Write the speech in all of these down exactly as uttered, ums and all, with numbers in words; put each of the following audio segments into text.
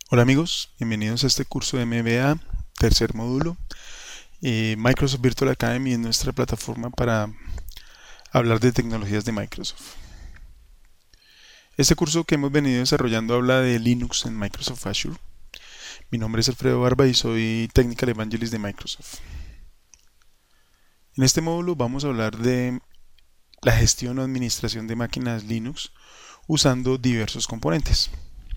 Hola amigos, bienvenidos a este curso de M B A, tercer módulo. Eh, Microsoft Virtual Academy es nuestra plataforma para hablar de tecnologías de Microsoft. Este curso que hemos venido desarrollando habla de Linux en Microsoft Azure. Mi nombre es Alfredo Barba y soy Technical Evangelist de Microsoft. En este módulo vamos a hablar de la gestión o administración de máquinas Linux usando diversos componentes.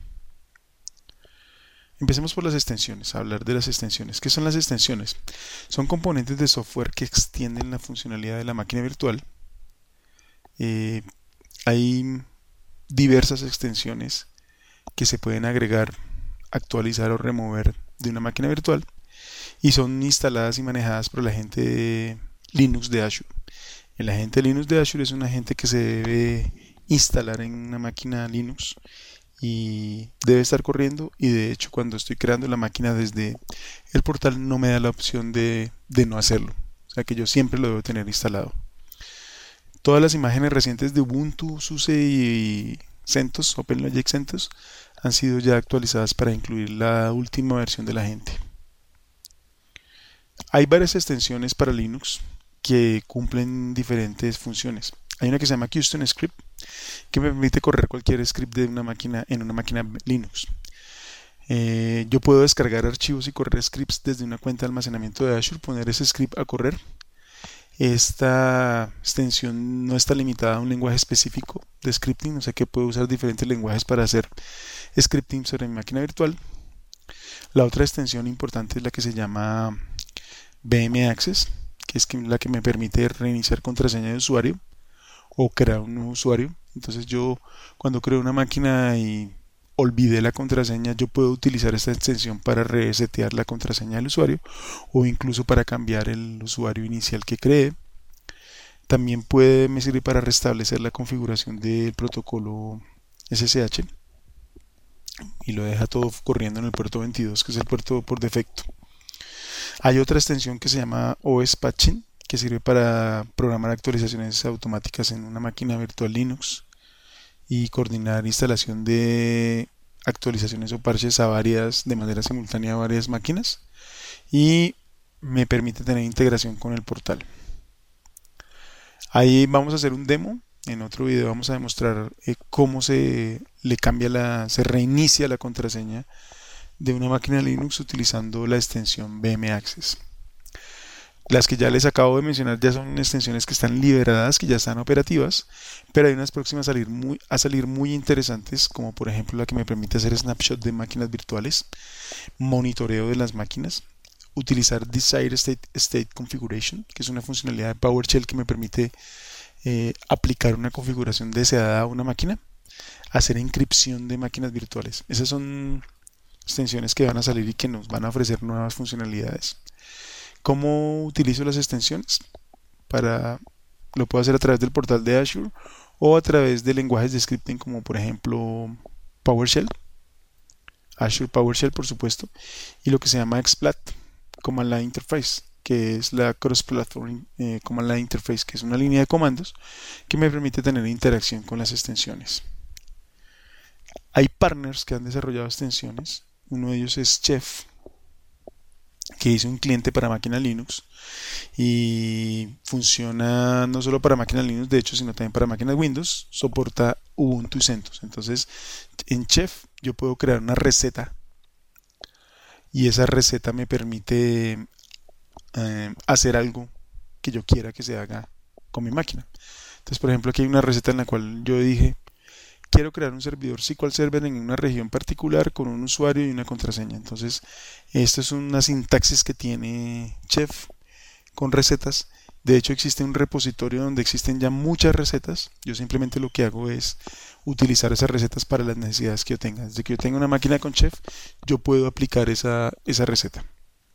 Empecemos por las extensiones, a hablar de las extensiones. ¿Qué son las extensiones? Son componentes de software que extienden la funcionalidad de la máquina virtual. Eh, hay diversas extensiones que se pueden agregar, actualizar o remover de una máquina virtual y son instaladas y manejadas por el agente de Linux de Azure. El agente Linux de Azure es un agente que se debe instalar en una máquina Linux y debe estar corriendo, y de hecho cuando estoy creando la máquina desde el portal no me da la opción de, de no hacerlo, o sea que yo siempre lo debo tener instalado. Todas las imágenes recientes de Ubuntu, SUSE y CentOS, OpenLogic CentOS, han sido ya actualizadas para incluir la última versión de la gente. Hay varias extensiones para Linux que cumplen diferentes funciones. Hay una que se llama Custom Script, que me permite correr cualquier script de una máquina en una máquina Linux. Eh, yo puedo descargar archivos y correr scripts desde una cuenta de almacenamiento de Azure, poner ese script a correr. Esta extensión no está limitada a un lenguaje específico de scripting, o sea que puedo usar diferentes lenguajes para hacer scripting sobre mi máquina virtual. La otra extensión importante es la que se llama V M Access, que es la que me permite reiniciar contraseña de usuario o crear un nuevo usuario. Entonces yo cuando creo una máquina y olvidé la contraseña, yo puedo utilizar esta extensión para resetear la contraseña del usuario o incluso para cambiar el usuario inicial que creé. También puede me sirve para restablecer la configuración del protocolo S S H y lo deja todo corriendo en el puerto veintidós, que es el puerto por defecto. Hay otra extensión que se llama O S Patching, que sirve para programar actualizaciones automáticas en una máquina virtual Linux y coordinar instalación de actualizaciones o parches a varias, de manera simultánea a varias máquinas, y me permite tener integración con el portal. Ahí vamos a hacer un demo. En otro video vamos a demostrar eh, cómo se le cambia la, se reinicia la contraseña de una máquina Linux utilizando la extensión V M Access. Las que ya les acabo de mencionar ya son extensiones que están liberadas, que ya están operativas, pero hay unas próximas a salir muy, a salir muy interesantes, como por ejemplo la que me permite hacer snapshot de máquinas virtuales, monitoreo de las máquinas, utilizar Desired State, State Configuration, que es una funcionalidad de PowerShell que me permite eh, aplicar una configuración deseada a una máquina, hacer encripción de máquinas virtuales. Esas son extensiones que van a salir y que nos van a ofrecer nuevas funcionalidades. ¿Cómo utilizo las extensiones? Para, lo puedo hacer a través del portal de Azure o a través de lenguajes de scripting como por ejemplo PowerShell, Azure PowerShell por supuesto, y lo que se llama X P L A T, Command Line Interface, que es la Cross Platform eh, Command Line Interface, que es una línea de comandos que me permite tener interacción con las extensiones. Hay partners que han desarrollado extensiones. Uno de ellos es Chef, que hizo un cliente para máquina Linux y funciona no solo para máquinas Linux, de hecho, sino también para máquinas Windows. Soporta Ubuntu y CentOS. Entonces, en Chef yo puedo crear una receta y esa receta me permite eh, hacer algo que yo quiera que se haga con mi máquina. Entonces, por ejemplo, aquí hay una receta en la cual yo dije: quiero crear un servidor S Q L Server en una región particular con un usuario y una contraseña. Entonces, esto es una sintaxis que tiene Chef con recetas. De hecho, existe un repositorio donde existen ya muchas recetas. Yo simplemente lo que hago es utilizar esas recetas para las necesidades que yo tenga. Desde que yo tenga una máquina con Chef, yo puedo aplicar esa, esa receta.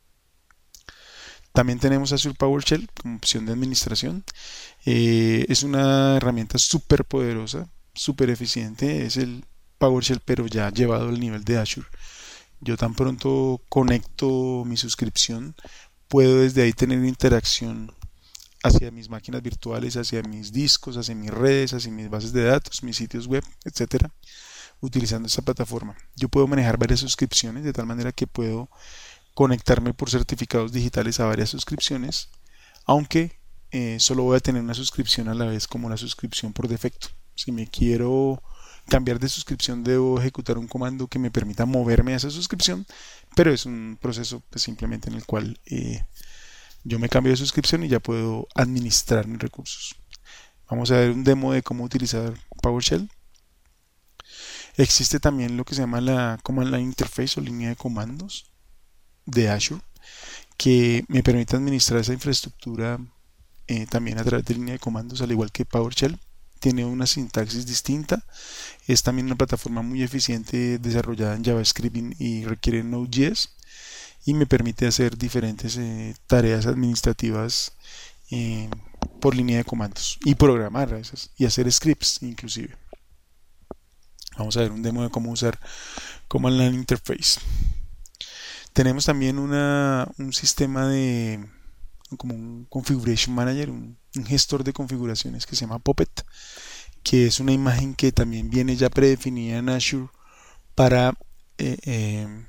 También tenemos Azure PowerShell como opción de administración. Eh, es una herramienta súper poderosa, súper eficiente. Es el PowerShell pero ya llevado al nivel de Azure. Yo tan pronto conecto mi suscripción, puedo desde ahí tener interacción hacia mis máquinas virtuales, hacia mis discos, hacia mis redes, hacia mis bases de datos, mis sitios web, etcétera. utilizando esta plataforma. Yo puedo manejar varias suscripciones de tal manera que puedo conectarme por certificados digitales a varias suscripciones, aunque eh, solo voy a tener una suscripción a la vez como la suscripción por defecto. Si me quiero cambiar de suscripción, debo ejecutar un comando que me permita moverme a esa suscripción, pero es un proceso pues, simplemente en el cual eh, yo me cambio de suscripción y ya puedo administrar mis recursos. Vamos a ver un demo de cómo utilizar PowerShell. Existe también lo que se llama la Command Line Interface o línea de comandos de Azure, que me permite administrar esa infraestructura eh, también a través de línea de comandos, al igual que PowerShell. Tiene una sintaxis distinta, es también una plataforma muy eficiente desarrollada en JavaScript y requiere Node.js y me permite hacer diferentes eh, tareas administrativas eh, por línea de comandos y programar a esas, y hacer scripts inclusive. Vamos a ver un demo de cómo usar Command Line Interface. Tenemos también una, un sistema de como un Configuration Manager, un, un gestor de configuraciones que se llama Puppet, que es una imagen que también viene ya predefinida en Azure para eh, eh,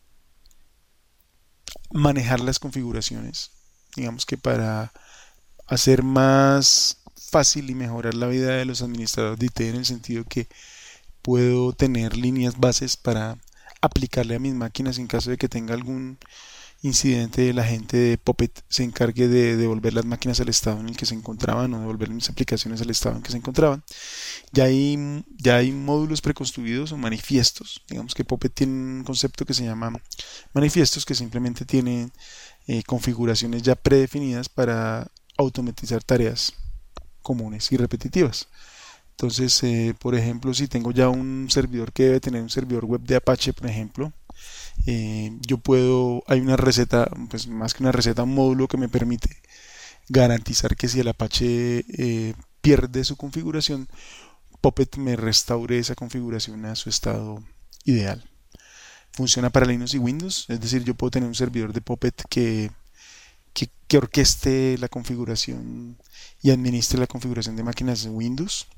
manejar las configuraciones. Digamos que para hacer más fácil y mejorar la vida de los administradores de I T, en el sentido que puedo tener líneas bases para aplicarle a mis máquinas en caso de que tenga algún incidente. La gente de Puppet se encargue de devolver las máquinas al estado en el que se encontraban o devolver mis aplicaciones al estado en que se encontraban. Ya hay, ya hay módulos preconstruidos o manifiestos. Digamos que Puppet tiene un concepto que se llama manifiestos, que simplemente tienen eh, configuraciones ya predefinidas para automatizar tareas comunes y repetitivas. Entonces, eh, por ejemplo, si tengo ya un servidor que debe tener un servidor web de Apache, por ejemplo, eh, yo puedo, hay una receta, pues más que una receta, un módulo que me permite garantizar que si el Apache eh, pierde su configuración, Puppet me restaure esa configuración a su estado ideal. Funciona para Linux y Windows, es decir, yo puedo tener un servidor de Puppet que, que, que orqueste la configuración y administre la configuración de máquinas de Windows.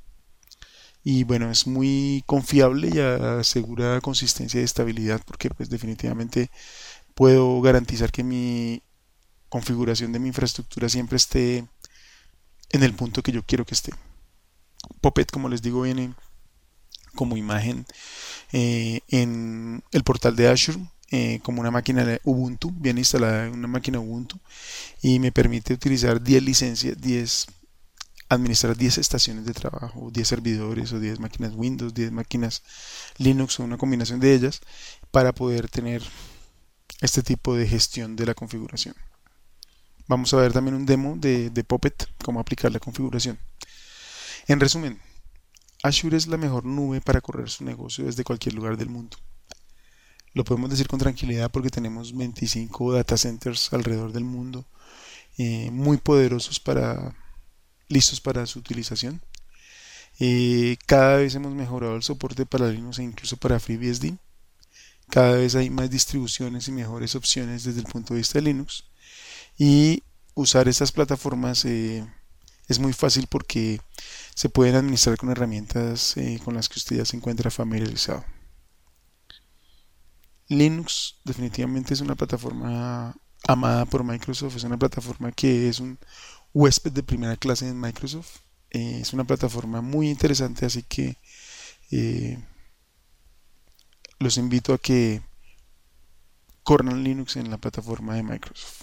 Y bueno, es muy confiable y asegura consistencia y estabilidad, porque pues definitivamente puedo garantizar que mi configuración de mi infraestructura siempre esté en el punto que yo quiero que esté. Puppet, como les digo, viene como imagen eh, en el portal de Azure, eh, como una máquina de Ubuntu, viene instalada en una máquina Ubuntu y me permite utilizar diez licencias, diez administrar diez estaciones de trabajo, diez servidores o diez máquinas Windows, diez máquinas Linux o una combinación de ellas para poder tener este tipo de gestión de la configuración. Vamos a ver también un demo de, de Puppet, cómo aplicar la configuración. En resumen, Azure es la mejor nube para correr su negocio desde cualquier lugar del mundo. Lo podemos decir con tranquilidad porque tenemos veinticinco data centers alrededor del mundo, eh, muy poderosos para listos para su utilización. Eh, cada vez hemos mejorado el soporte para Linux e incluso para FreeBSD. Cada vez hay más distribuciones y mejores opciones desde el punto de vista de Linux. Y usar estas plataformas eh, es muy fácil porque se pueden administrar con herramientas eh, con las que usted ya se encuentra familiarizado. Linux definitivamente es una plataforma amada por Microsoft, es una plataforma que es un huésped de primera clase en Microsoft. Eh, es una plataforma muy interesante, así que eh, los invito a que corran Linux en la plataforma de Microsoft.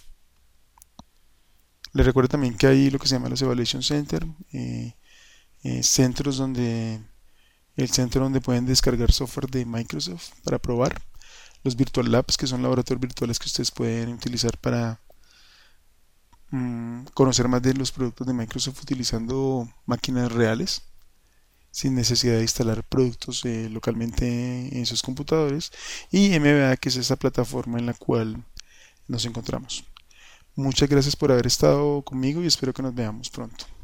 Les recuerdo también que hay lo que se llama los Evaluation Center, eh, eh, centros donde el centro donde pueden descargar software de Microsoft para probar. Los Virtual Labs, que son laboratorios virtuales que ustedes pueden utilizar para conocer más de los productos de Microsoft utilizando máquinas reales sin necesidad de instalar productos eh, localmente en sus computadores, y M B A, que es esa plataforma en la cual nos encontramos. Muchas gracias por haber estado conmigo y espero que nos veamos pronto.